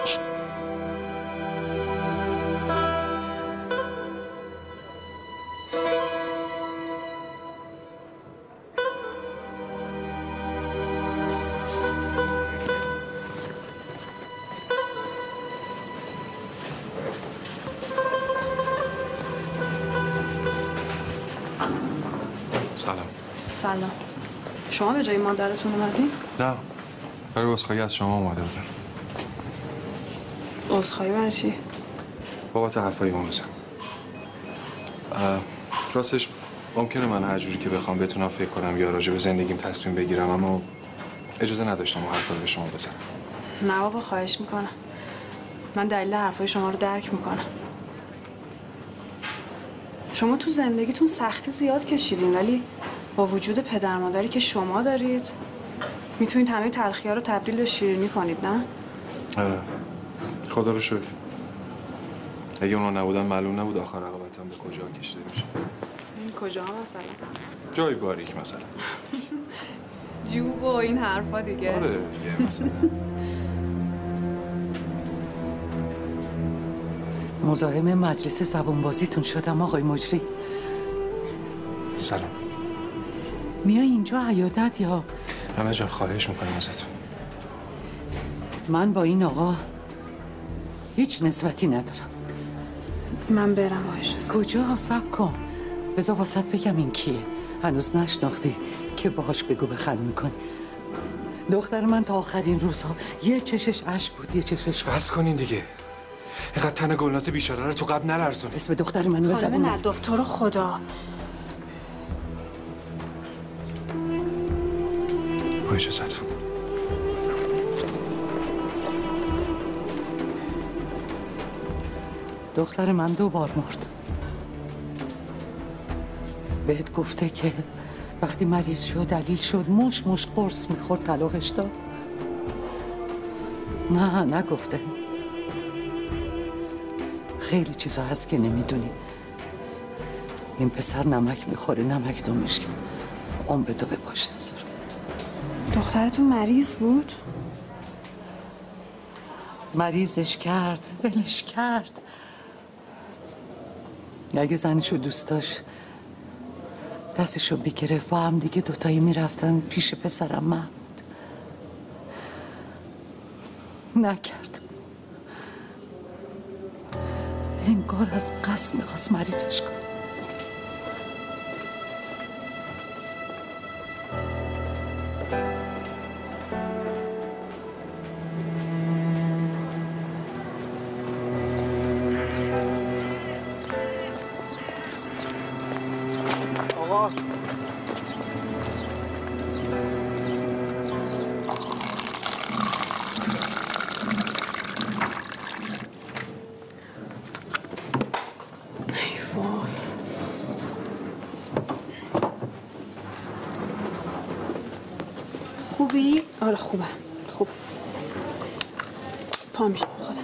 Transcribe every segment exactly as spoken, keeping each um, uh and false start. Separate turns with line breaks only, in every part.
سلام.
سلام. شما به جای مادرتون اومدین؟
نه. برای عذرخواهی از شما اومده بودم.
عذرخواهی برای چی؟
بابت حرفای اون روزم. راستش ممکنه من هر جوری که بخوام بتونم فکر کنم یا راجع به زندگیم تصمیم بگیرم، اما اجازه نداشتم اون حرفا رو به شما بزنم.
نه بابا، خواهش میکنم. من دلیل حرفای شما رو درک میکنم. شما تو زندگیتون سختی زیاد کشیدین، ولی با وجود پدر مادری که شما دارید میتونید همه تلخی‌ها رو تبدیل به شیرینی کنید، نه؟
آره. خدا رو شکر. اگه اونا نبودن معلوم نبود آخر عاقبتم به کجا کشیده میشه.
کجا مثلا؟
جای باریک مثلا.
جوب و این حرفا دیگه.
آره دیگه مثلا.
مزاحم مجلس زبونبازیتون شدم آقای مجری.
سلام.
میای اینجا عیادت یا؟
همه جان خواهش میکنم ازتون.
من با این آقا هیچ نسبتی ندارم.
من برم باهاش.
کجا؟ صبر کن. بذار واسط بگم این کیه. هنوز نشناختی که باهاش بگو بخند میکنی. دختر من تا آخرین روزها یه چشش اشک بود، یه چشش
بس کنین دیگه. اینقدر تن گلناز بیچاره رو تو قبل نلرزون.
اسم دختر منو بزن.
خانم نداف، تو رو خدا.
با اجازتون.
دختر من دو بار مرد. بهت گفته که وقتی مریض شد دلیل شد مش مش قرص میخورد طلاقش داد؟ نه نگفته. خیلی چیزا هست که نمیدونی. این پسر نمک میخوره نمک دو میشه. عمرتو به پاش نذاره.
دخترتون مریض بود؟
مریضش کرد، ولش کرد. اگه زنشو دوست داشت دستشو بگرفت با هم دیگه دوتایی میرفتن پیش پسرم محمود. نکرد. انگار از قصد میخواست مریضش کنه.
آقا
خوبی؟ آره خوبه. خوب. پا میشم خودم.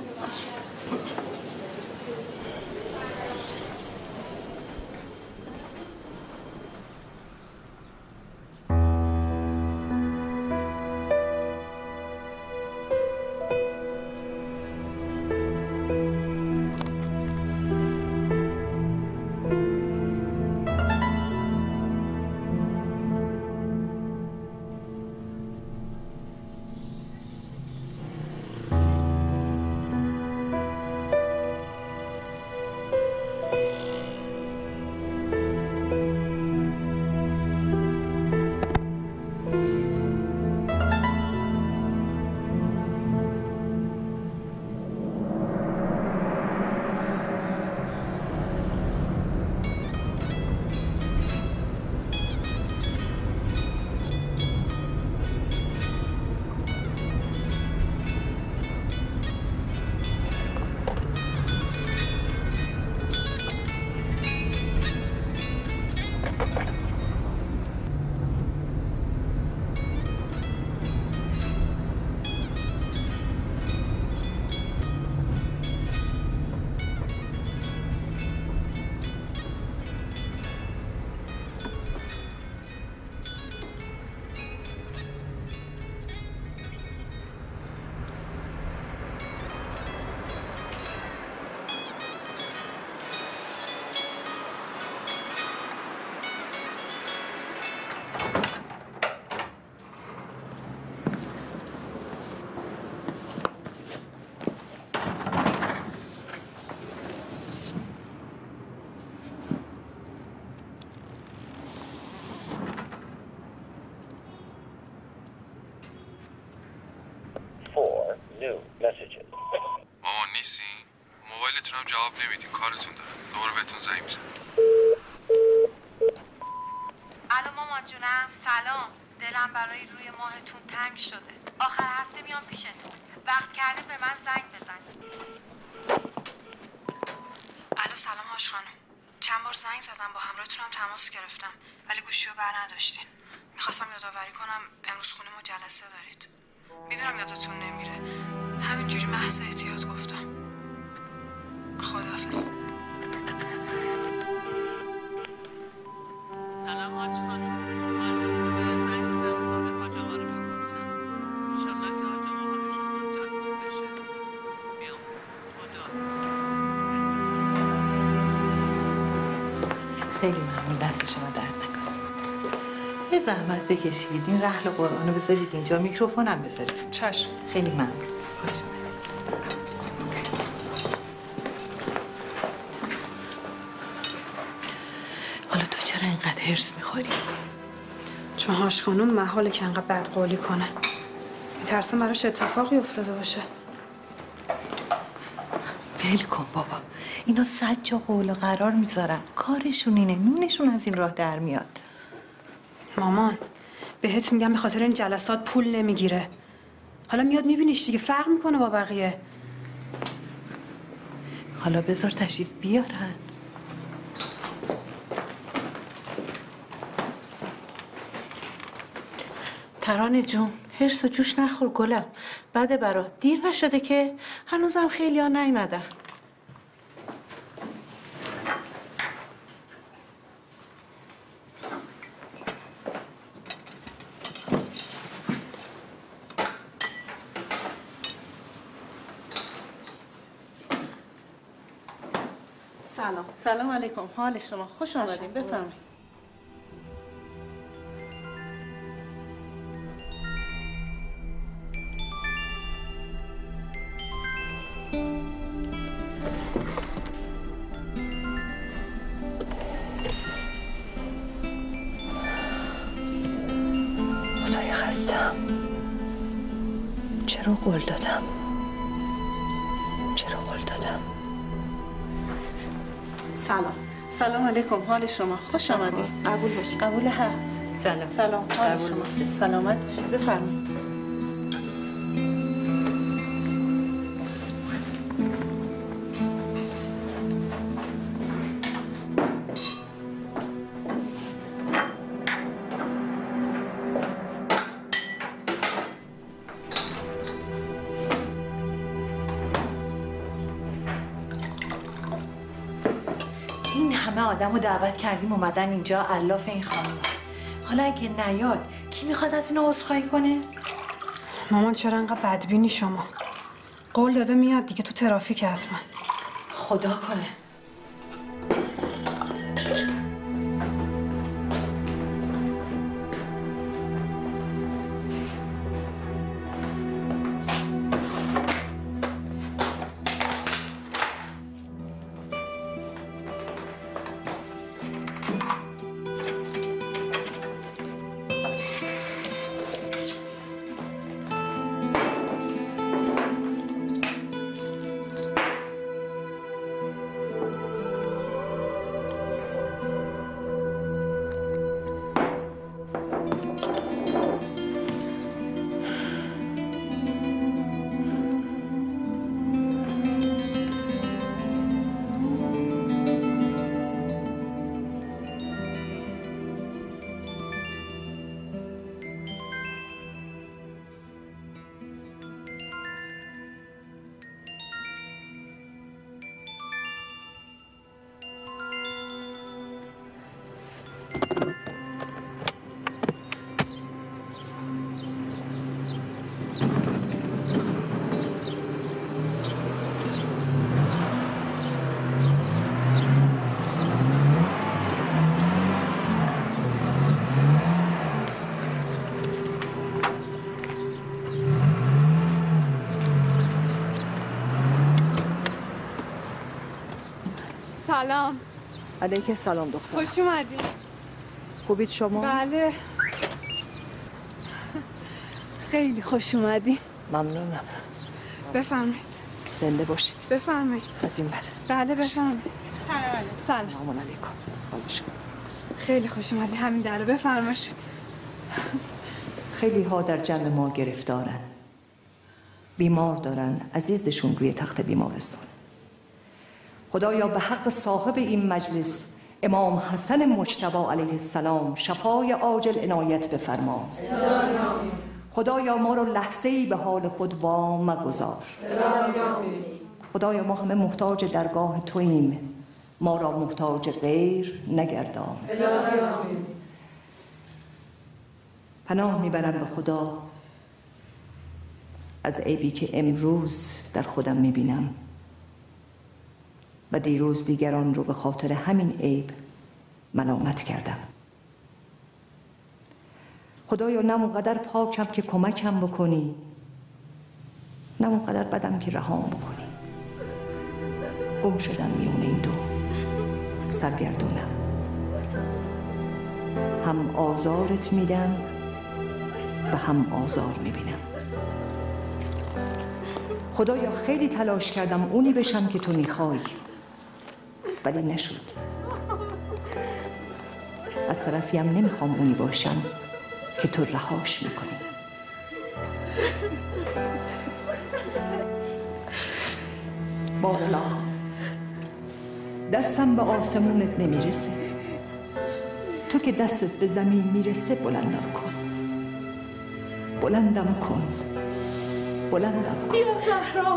new messages.
مامان نیستی؟ موبایلتون هم جواب نمیدین، کارتون دارم. دوباره بهتون زنگ میزنم.
الو مامان جونم، سلام. دلم برای روی ماهتون تنگ شده. آخر هفته میام پیشتون. وقت کردین به من زنگ بزنید.
الو سلام هاش خانم. چند بار زنگ زدم، با همراهتونم تماس گرفتم ولی گوشی رو بر نداشتین. میخواستم یادآوری کنم امروز خونه ما جلسه دارید. میدونم یادتون نمیره، همینجوری محض احتیاط گفتم. خداحافظ.
سلام حاج خانم. من دکتر زنگ زدم به حاج آقا رو بپرسم. انشالله که حاج آقا حالشون زودتر خوب بشه. بیام. خدا.
خیلی ممنون، دست شما درد نکنه. یه زحمت بکشید، این رحل قرآن رو بذارید اینجا، میکروفونم بذارید.
چشم.
خیلی ممنون. خوش اومدید. حالا تو چرا اینقدر هرس میخوری؟
چون هاش خانم محاله که انقدر بدقولی کنه. میترسم براش اتفاقی افتاده باشه.
ول کن بابا، اینا صد جا قول و قرار میذارن، کارشون اینه، نونشون از این راه در میاد.
مامان بهت میگم به خاطر این جلسات پول نمیگیره. حالا میاد میبینیش دیگه، فرق میکنه با بقیه.
حالا بذار تشریف بیارن.
ترانه جون، هرس و جوش نخور گلم. بده برات، دیر نشده که؟ هنوزم خیلی ها نیومدن. سلام. سلام علیکم. حال شما؟ خوش آمدین. بفرمایید.
خدای خستم. چرا قول دادم؟ چرا قول دادم؟
سلام. سلام علیکم. حال شما؟ خوش آمدین.
قبول باشه.
قبول ها.
سلام.
سلام. حال شما؟ سلامت باشید. بفرمایید.
این همه آدم رو دعوت کردیم اومدن اینجا، علاف این خانم. حالا اگه نیاد کی میخواد از اینا عذرخواهی کنه؟
مامان چرا انقدر بدبینی شما؟ قول داده میاد دیگه، تو ترافیک حتما.
خدا کنه.
سلام.
علیک سلام دختر.
خوش اومدی.
خوبید شما؟
بله. خیلی خوش اومدی.
ممنونم.
بفرمایید.
زنده باشید.
بفرمایید.
از این بر.
بله بفرمایید. سلام.
سلام علیکم. بالشم.
خیلی خوش اومدی. همین در رو بفرمایید.
خیلی ها در جمع ما گرفتارن. بیمار دارن، عزیزشون روی تخت بیمارستان. خدایا به حق صاحب این مجلس امام حسن مجتبی علیه السلام شفای عاجل عنایت بفرما. خدایا ما رو لحظه‌ای به حال خود وا مگذار. خدایا ما همه محتاج درگاه توییم، ما را محتاج غیر نگردان. پناه میبرم به خدا از عیبی که امروز در خودم میبینم و دیروز دیگران رو به خاطر همین عیب ملامت کردم. خدایا نه اونقدر پاکم که کمکم بکنی، نه اونقدر بدم که رهام بکنی. گم شدم میون این دو، سرگردونم. هم آزارت میدم و هم آزار میبینم. خدایا خیلی تلاش کردم اونی بشم که تو میخوای، ولی نشد. از طرفیم نمیخوام اونی باشم که تو رهاش میکنی. بارالله دستم به آسمونت نمیرسه، تو که دستت به زمین میرسه بلندم کن. بلندم کن بلندم کن.
بیا زهرا.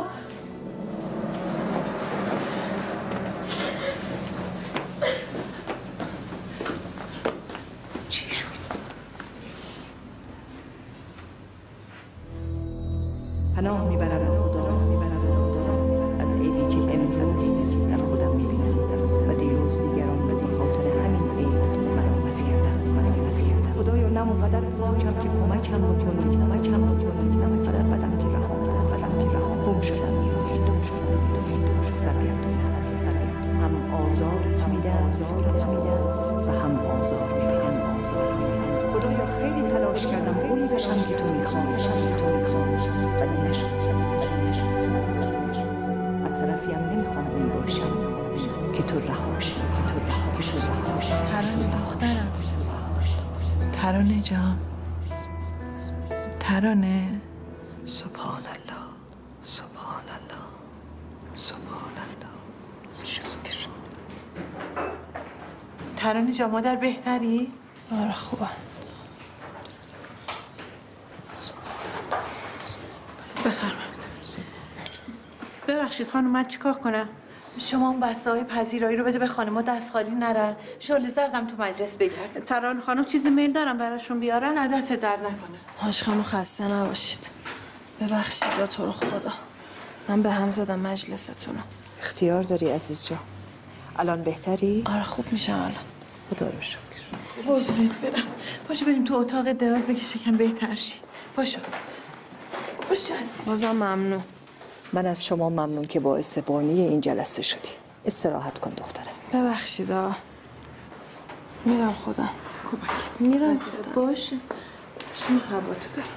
چی شد؟ پناه میبرم به خدا، میبرم به خدا از عیبی که امروز در خودم میبینم و دیروز دیگران رو به خاطر همین عیب ملامت کردم. ملامت کردم. خدایا نه اونقدر پاکم که کمکم بکنی، کمکم بکنی، نه اونقدر بدم که رهام بدم که رهام. گم شدم میون این دو، سرگردون سرگردون. هم آزارت میدم آزارت میدم و هم آزار میبینم. خدایا خیلی تلاش کردم اونی بشم که تو میخوام، بشم که تو میخوام، ولی نشد. از طرفیم نمیخوام اونی باشم که تو رهاش که تو رهاش رهاش.
ترانه دخترم، ترانه جان، ترانه.
سبحان الله سبحان الله سبحان الله. شکر.
ترانه جان مادر بهتری؟
آره خوبه. بفرمایید. ببخشید خانم من چیکار کنم؟
شما اون بسته های پذیرایی رو بده به خانم‌ها دست خالی نرن. شعله زردم تو مجلس بگرد.
ترانه خانم چیزی میل دارم براشون بیارم؟
نه دست درد نکنه.
هاش خانم خسته نباشید. ببخشید یا تو رو خدا. من به هم زدم مجلستونو.
اختیار داری عزیز جان. الان بهتری؟
آره خوب میشم الان.
خدا رو شکر.
قربونت برم. پاشو بریم تو اتاق دراز بکشه کم بهتر شی. پاشو. پاشو عزیز.
بازم ممنون.
من از شما ممنون که باعث بانی این جلسه شدی. استراحت کن دخترم.
ببخشید آ. میرم خودم.
کمکت
میرم
عزیز.
خودم.
باشه. شما هوا تو دارم.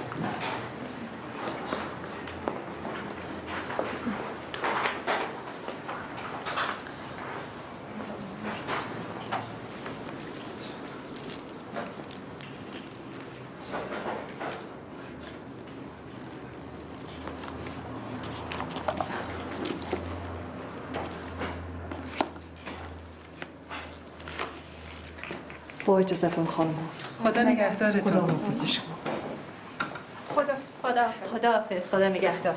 با اجازتون خانم.
خدا نگهدارتون.
خدا حافظ شما.
خدا خدا خدا حافظ. خدا نگهدار.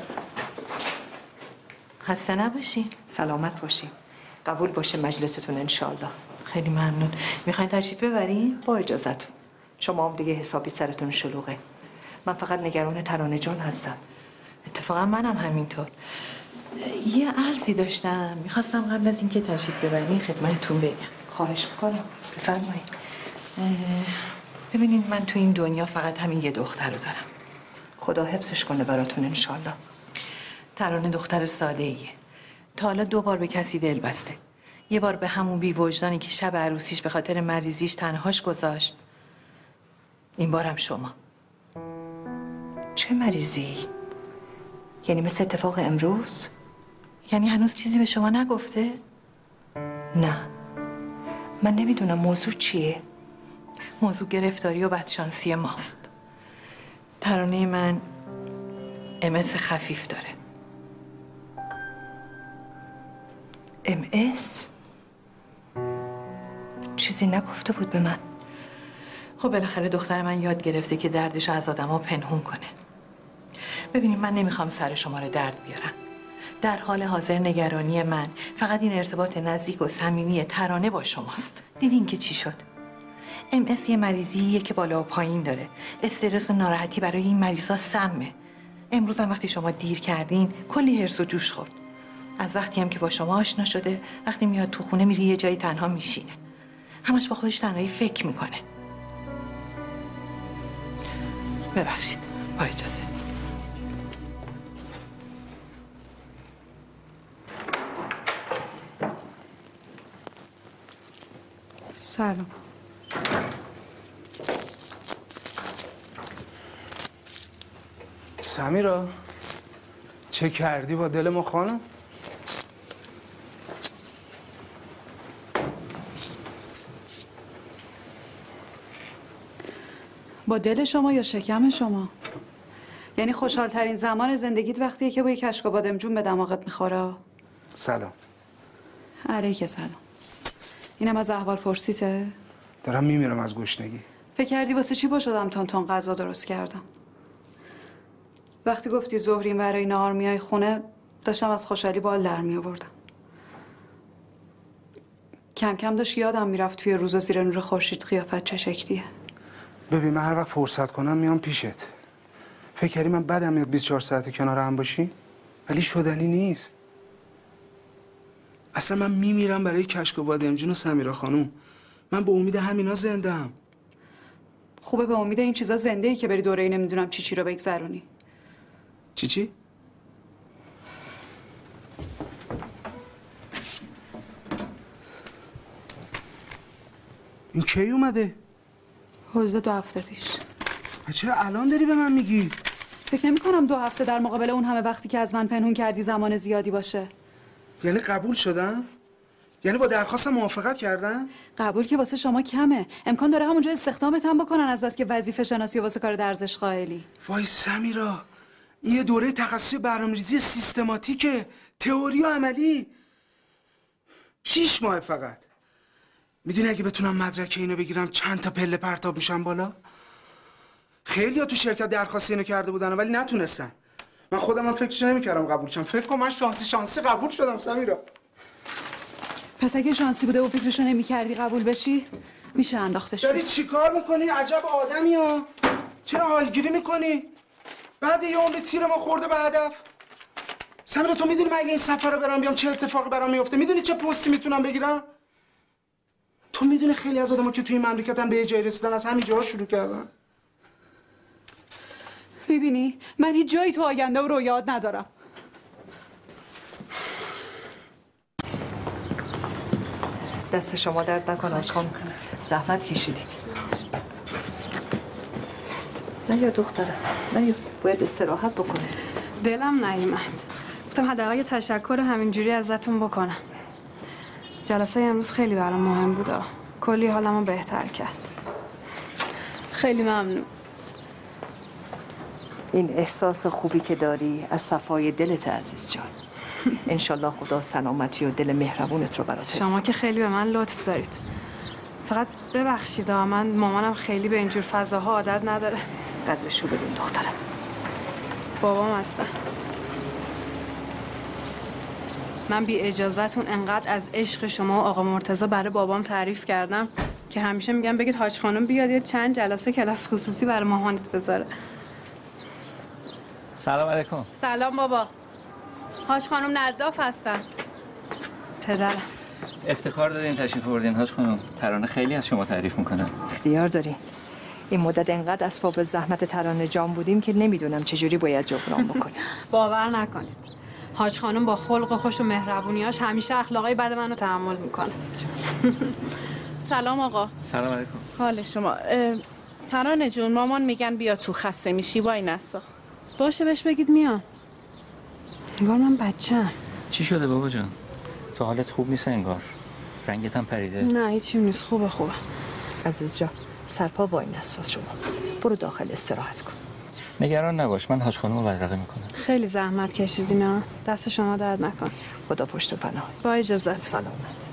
خسته نباشین.
سلامت باشین. قبول باشه مجلستون انشالله.
خیلی ممنون. میخواین تشریف ببرین؟
با اجازتون. شما هم دیگه حسابی سرتون شلوغه. من فقط نگران ترانه جان هستم.
اتفاقا منم همینطور. یه عرضی داشتم میخواستم قبل از اینکه تشریف ببرین خدمتتون بگم.
خواهش میکنم. بفرمایید.
ببینید من تو این دنیا فقط همین یه دختر رو دارم.
خدا حفظش کنه براتون انشالله.
ترانه دختر ساده ایه. تا حالا دو بار به کسی دل بسته. یه بار به همون بی وجدانی که شب عروسیش به خاطر مریضیش تنهاش گذاشت. این بارم شما.
چه مریضی؟
یعنی مثل اتفاق امروز؟ یعنی هنوز چیزی به شما نگفته؟ نه، من نمیدونم موضوع چیه. موضوع گرفتاری و بدشانسی ماست. ترانه من ام اس خفیف داره. ام اس؟ چیزی نگفته بود به من. خب بالاخره دختر من یاد گرفته که دردش از آدم‌ها پنهون کنه. ببینید من نمیخوام سر شما رو درد بیارم. در حال حاضر نگرانی من فقط این ارتباط نزدیک و صمیمی ترانه با شماست. دیدین که چی شد؟ ام اس یه مریضیه که بالا و پایین داره. استرس و ناراحتی برای این مریضا سمه. امروز هم وقتی شما دیر کردین کلی هرس و جوش خورد. از وقتی هم که با شما آشنا شده وقتی میاد تو خونه میره یه جایی تنها میشینه. همش با خودش تنهایی فکر میکنه. ببخشید، با اجازه.
سلام.
سمیرا چه کردی با دل ما خانم؟
با دل شما یا شکم شما؟ یعنی خوشحال ترین زمان زندگیت وقتیه که با یک کشک و بادمجون به دماغت میخوره؟
سلام.
علیک سلام. اینم از احوال پرسیته؟
دارم میمیرم از گشنگی.
فکر کردی واسه چی با شدم تون تون غذا درست کردم؟ وقتی گفتی ظهری برای نهار میای خونه داشتم از خوشحالی بال در می آوردم. کم کم داشت یادم میرفت توی روزا زیر نور خورشید قیافت چه شکلیه.
ببین من هر وقت فرصت کنم میام پیشت. فکر کردی من بدم میاد بیست و چهار ساعت کنار هم باشی؟ ولی شدنی نیست. اصلا من میمیرم برای کشک و بادمجون و سمیرا خانوم. من به امید همینا زنده‌ام.
خوبه به امید این چیزا زنده ای که بری دوره ای نمیدونم چی چی رو بگذرونی.
چی چی؟ این کی اومده؟
حدود دو هفته پیش.
چرا الان داری به من میگی؟
فکر نمی کنم دو هفته در مقابل اون همه وقتی که از من پنهون کردی زمان زیادی باشه.
یعنی قبول شدن؟ یعنی با درخواستم موافقت کردن؟
قبول که واسه شما کمه. امکان داره همونجا استخدامت هم بکنن از بس که وظیفه شناسی و واسه کار ارزش قائلی.
وای سمیرا، این یه دوره تخصصی برنامه‌ریزی سیستماتیکه، تئوری و عملی. شیش ماه فقط. میدونی اگه بتونم مدرک اینو بگیرم چند تا پله پرتاب میشم بالا؟ خیلی‌ها تو شرکت درخواست اینو کرده بودن ولی نتونستن. من خودم هم فکرش نمی‌کردم قبول شم. فکر کنم من شانسی شانسی قبول شدم سمیرا.
پس اگه شانسی بوده و فکرشو نمی‌کردی قبول بشی میشه انداختش.
داری چیکار میکنی؟ عجب آدمی ها. چرا حالگیری میکنی؟ بعد یه عمر تیر ما خورده به هدف. سمیرا تو میدونی من اگه این سفر رو برام بیام چه اتفاقی برام میفته؟ میدونی چه پستی میتونم بگیرم؟ تو میدونی خیلی از آدما که توی مملکتن به یه جایی رسیدن از همین جاها شروع کردن.
میبینی من هیچ جایی تو آینده و رویات ندارم.
دست شما درد نکنه آشقان. زحمت کشیدید. نه یا دخترم، نه یا باید استراحت بکنه.
دلم نیومد. گفتم حداقل یه تشکر همینجوری ازتون بکنم. جلسه امروز خیلی برام مهم بود. کلی حالمو بهتر کرد. خیلی ممنون.
این احساس خوبی که داری از صفای دلت عزیز جان. انشالله خدا سلامتی و دل مهربونت رو برات حفظ.
شما که خیلی به من لطف دارید. فقط ببخشید من مامانم خیلی به اینجور فضاها عادت نداره.
قدرشو بدون دخترم.
بابام هستن. من بی اجازهتون انقدر از عشق شما و آقا مرتضی برای بابام تعریف کردم که همیشه میگم بگید حاج خانم بیاد یه چند جلسه کلاس خصوصی برای مامانت بذاره.
سلام علیکم.
سلام بابا. حاج خانم نداف هستن. پدرم.
افتخار دارین تشریف آوردین حاج خانم. ترانه خیلی از شما تعریف میکنم.
اختیار داری. این مدت انقدر اسباب زحمت ترانه جان بودیم که نمیدونم چجوری باید جبران بکنیم.
باور نکنید. حاج خانم با خلق خوش و مهربونیاش همیشه اخلاقای بد منو تحمل میکنه.
سلام آقا.
سلام علیکم.
حال شما. ترانه جون مامان میگن بیا تو خسته میشی وای نسا.
باشه بهش بگید میام. انگار من بچه‌ام.
چی شده بابا جان؟ تو حالت خوب نیست انگار. رنگت هم پریده.
نه هیچی نیست، خوبه خوبه.
عزیز جان سرپا وای نساز شما، برو داخل استراحت کن.
نگران نباش، من حاج خانم رو بدرقه میکنم.
خیلی زحمت کشیدین ها، دست شما درد نکن.
خدا پشت و پناه.
با اجازت.
سلامت.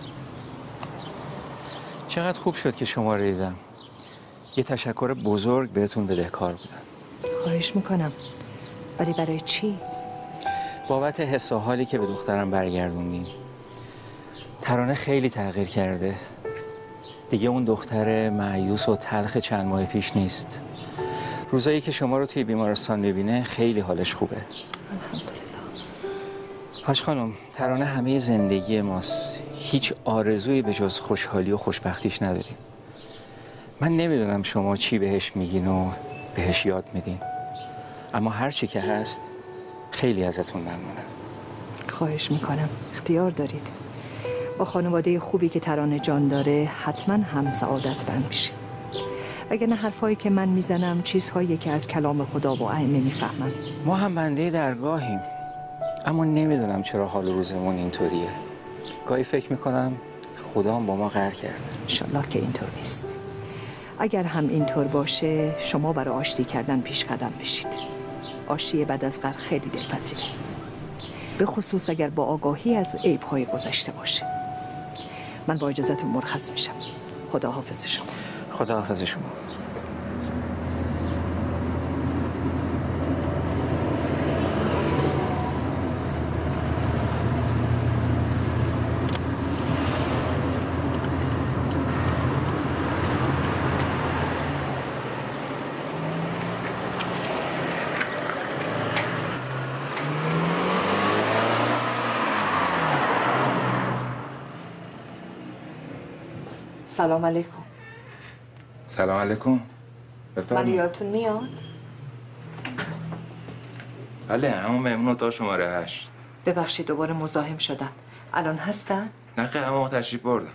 چقدر خوب شد که شما رو دیدم. یه تشکر بزرگ بهتون بدهکار بودم.
خواهش میکنم. ولی برای چی؟
بابت حس و حالی که به دخترم برگردوندین. ترانه خیلی تغییر کرده. دیگه اون دختر مایوس و تلخ چند ماه پیش نیست. روزایی که شما رو توی بیمارستان ببینه خیلی حالش خوبه.
الحمدلله.
حاج خانم، ترانه همه زندگی ماست. هیچ آرزویی به جز خوشحالی و خوشبختیش نداریم. من نمیدونم شما چی بهش میگین و بهش یاد میدین، اما هر چی که هست خیلی ازتون ممنونم.
خواهش میکنم. اختیار دارید. با خانواده خوبی که ترانه جان داره حتما هم سعادتمند میشه. وگرنه حرفایی که من میزنم چیزهایی که از کلام خدا و ائمه میفهمم.
ما هم بنده درگاهیم، اما نمیدونم چرا حال روزمون اینطوریه. گاهی فکر میکنم خدا هم با ما قهر کرده.
انشالله که اینطور نیست. اگر هم اینطور باشه شما برای آشتی کردن پیش قدم بشید. آشتی بعد از قهر خیلی دلپذیره، به خصوص اگر با آگاهی از عیب‌های گذشته باشه. من با اجازهتون مرخص میشم. خدا حافظ شما.
خدا حافظ شما.
سلام علیکم.
سلام علیکم.
من
بفرمایید.
یادتون میاد؟
بله، همون مهمون اتاق شماره هشت.
ببخشید دوباره مزاحم شدم. الان هستن؟
نه خیلی، اما تشریف بردم.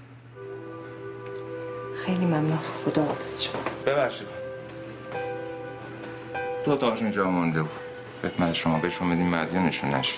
خیلی ممنون. خدا حافظ شما.
ببخشید. تو اتاقشون جا مونده بود. خدمت شما بهشون بدین مدیونشون نشه.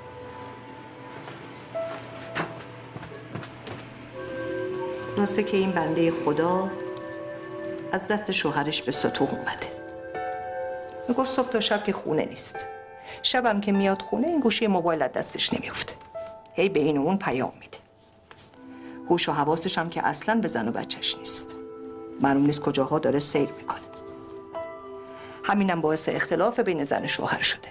ناسه که این بنده خدا از دست شوهرش به ستوه اومده. میگفت صبح تا شب که خونه نیست. شبم که میاد خونه این گوشی موبایل از دستش نمیفته. هی به این و اون پیام میده. هوش و حواسش هم که اصلاً به زن و بچهش نیست. معلوم نیست کجاها داره سیر میکنه. همینم باعث اختلاف بین زن و شوهر شده.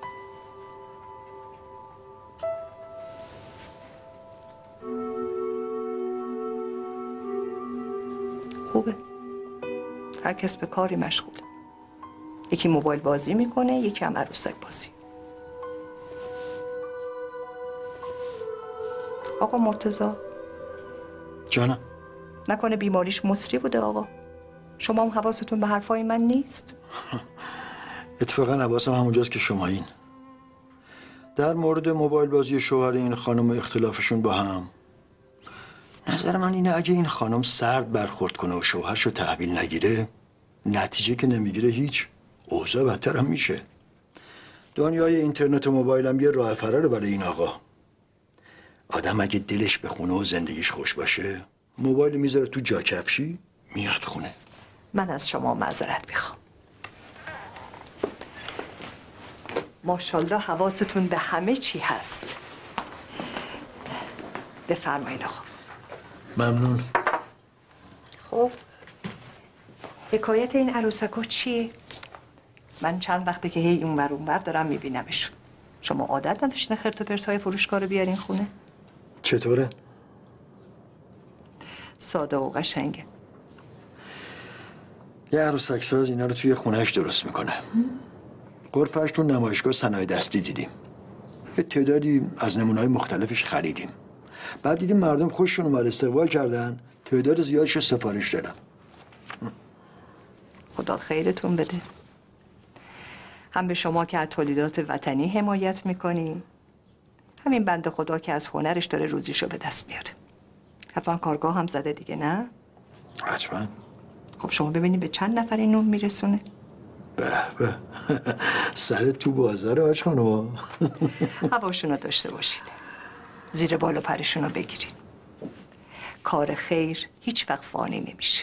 خوبه. هر کس به کاری مشغوله. یکی موبایل بازی میکنه، یکی هم عروسک بازی. آقا مرتضی.
جانم.
نکنه بیماریش مصری بوده آقا؟ شما هم حواستون به حرفای من نیست؟
اتفاقا حواسم همونجاست که شما این. در مورد موبایل بازی شوهر این خانم و اختلافشون با هم، نظر من اینه اگه این خانم سرد برخورد کنه و شوهرشو تحویل نگیره، نتیجه که نمیگیره هیچ، اوضاع بدتر هم میشه. دنیای اینترنت و موبایل هم یه راه فراره برای این آقا. آدم اگه دلش به خونه و زندگیش خوش باشه، موبایل میذاره تو جا کفشی، میاد خونه.
من از شما معذرت میخوام. ماشاءالله حواستون به همه چی هست. بفرمایید آقا.
ممنون.
خب حکایت این عروسکا چیه؟ من چند وقته که هی اونور اونور دارم میبینمشون. شما عادت نداشتین خرت و پرت‌های فروشگاه رو بیارین خونه؟
چطوره؟
ساده و قشنگه.
یه عروسک ساز اینا رو توی خونهش درست میکنه. غرفه‌اش تو نمایشگاه صنایع دستی دیدیم. یه تعدادی از نمونه‌های مختلفش خریدیم. بعد دیدیم مردم خوششون اومد، استقبال کردن، تعداد زیادش رو سفارش دادن.
خدا خیرتون بده. هم به شما که از تولیدات وطنی حمایت میکنی، همین بنده خدا که از هنرش داره روزیشو به دست میاره. حتما کارگاه هم زده دیگه، نه؟
حتما.
خب شما ببینید به چند نفر این نون میرسونه؟
به به سر تو بازار حاج خانم.
هواشون رو داشته باشید، زیر بال و پرشون رو بگیرید. کار خیر هیچ وقت فانی نمیشه.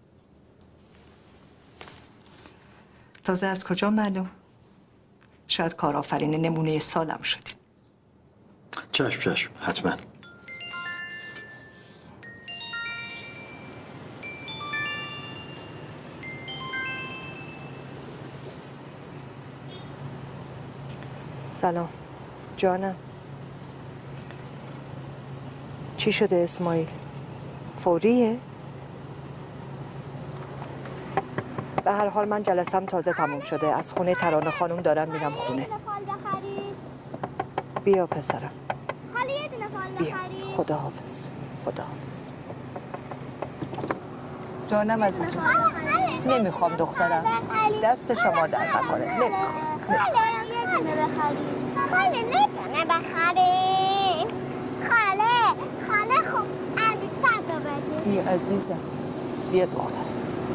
تازه از کجا معلوم؟ شاید کارآفرین نمونه سالم شدیم.
چشم چشم حتما.
سلام جانم. چی شده اسماعیل؟ فوریه؟ به هر حال من جلسم تازه تموم شده. از خونه ترانه خانم دارم میرم خونه. بیا پسرم بیا. خداحافظ. خداحافظ. جانم عزیزم. نمیخوام دخترم، دست شما در نکنه. نمیخوام.
خاله نمیتونه بخریم. خاله خاله خب عروسه رو بدیم.
بیا عزیزم بیا دختر.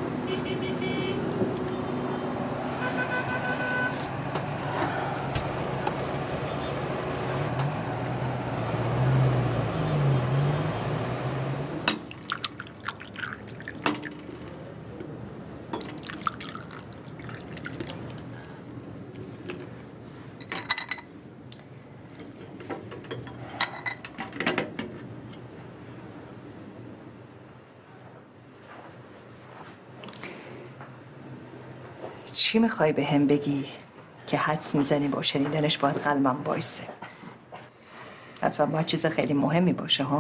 چی میخوای به هم بگی که حدس میزنی با شنیدنش باید قلبم بایسته؟ حتما باید چیز خیلی مهمی باشه ها؟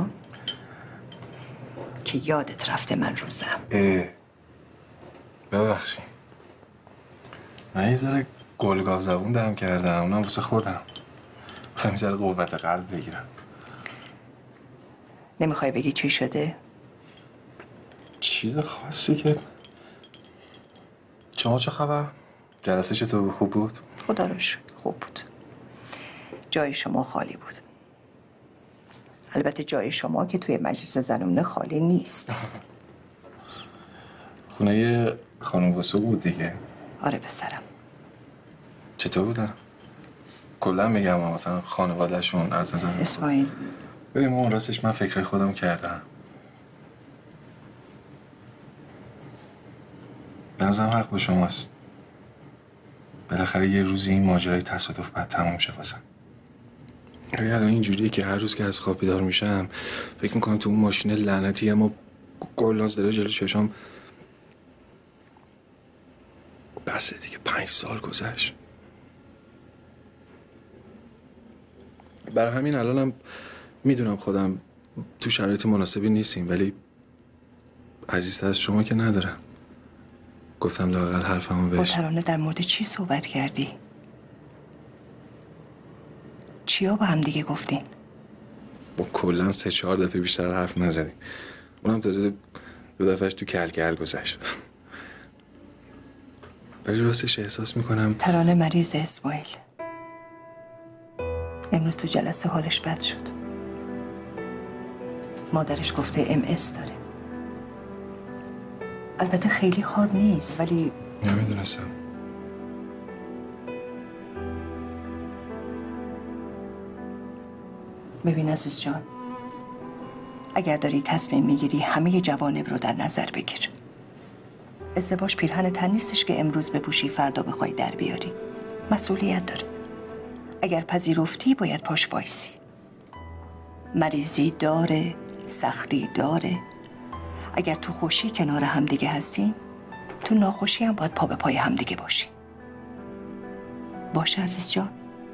که یادت رفته من روزم.
اه ببخشی من یه ذره گلگاو زبون دهم کردم. اونم واسه خودم، واسه یه ذره قوت قلب بگیرم.
نمیخوای بگی چی شده؟
چیز خاصی که شما چه خبر؟ جلسه چطور خوب بود؟
خدا رو شکر خوب بود. جای شما خالی بود. البته جای شما که توی مجلس زنونه خالی نیست.
خونه خانم وسو بود دیگه.
آره پسرم.
چطور بودن؟ کلا میگم مثلا خانواده‌شون از نظر
اسماعیل
ببین ما راستش من فکر خودم کردم. به نظرم حق با شماست. بالاخره یه روزی این ماجرای تصادف باید تمام شه واسم. اگه الان اینجوریه که هر روز که از خواب بیدار میشم فکر میکنم تو اون ماشین لعنتی اما گلناز داره جلو چشام. بسه دیگه پنج سال گذشت. برای همین الانم میدونم خودم تو شرایط مناسبی نیستیم، ولی عزیزتر از شما که ندارم. گفتم لااقل حرفمو بهش.
با ترانه در مورد چی صحبت کردی؟ چیا با هم دیگه گفتین؟
با کلا سه چهار دفعه بیشتر حرف نزدیم. اونم تازه دو دفعهش تو کلکل گذشت. ولی راستش احساس میکنم
ترانه مریض اسماعیل. امروز تو جلسه حالش بد شد. مادرش گفته ام اس داره. البته خیلی حاد نیست ولی
نمیدونستم.
ببین عزیز جان، اگر داری تصمیم میگیری همه جوانب رو در نظر بگیر. ازدواج پیرهن تن نیستش که امروز بپوشی فردا بخوای در بیاری. مسئولیت داره. اگر پذیرفتی باید پاش وایسی. مریضی داره، سختی داره. اگر تو خوشی کنار همدیگه هستین، تو ناخوشی هم باید پا به پای همدیگه باشی. باشه عزیز جان؟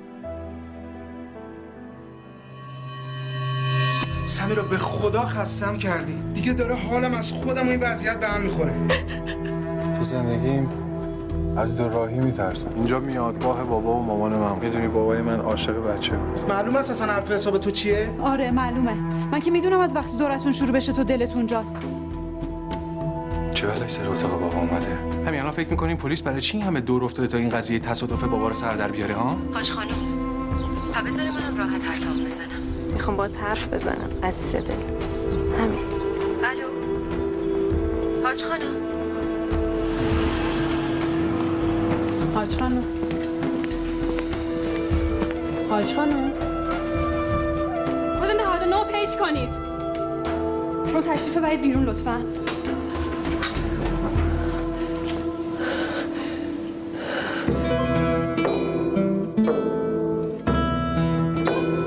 سمیرا به خدا خستم کردی. دیگه داره حالم از خودم و این وضعیت به هم میخوره.
تو زندگیم از دو راهی میترسم. اینجا میادگاه بابا و مامان من. میدونی بابای من عاشق بچه بود.
معلومه اصلا حرف حساب تو چیه؟
آره معلومه. من که میدونم از وقتی دورتون شروع بشه تو دلتون جاست.
چه بلایی سر اتاق بابا اومده؟ همین الان فکر میکنین پلیس برای چی همه دور افتاده تا این قضیه تصادف بابا رو سر در بیاره ها؟
حاج خانم تا بذاره منم راحت حرفمو بزنم.
میخوام باهات حرف بزنم عزیز دل. همین.
الو حاج خانم.
حاج خانم حاج خانم کد نود و نه پیچ کنید. شما تشریف برید بیرون لطفاً.